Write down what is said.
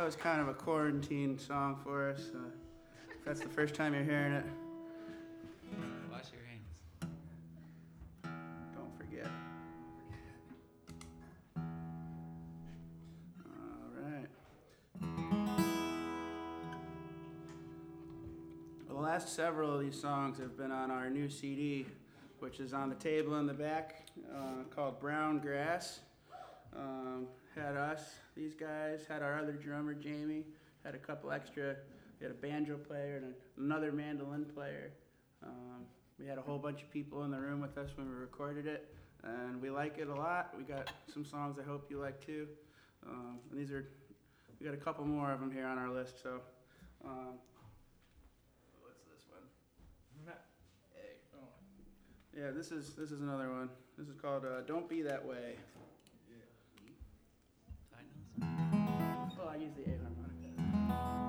was kind of a quarantine song for us. If that's the first time you're hearing it, Wash your hands. don't forget. All right. The last several of these songs have been on our new CD, which is on the table in the back, called Brown Grass. Had us, these guys, had our other drummer, Jamie, had a couple extra, we had a banjo player and another mandolin player. We had a whole bunch of people in the room with us when we recorded it, and we like it a lot. We got some songs I hope you like too. And we got a couple more of them here on our list, so. What's this one? Hey. Oh. Yeah, this is another one. This is called Don't Be That Way. I know. Oh, I use the A harmonica.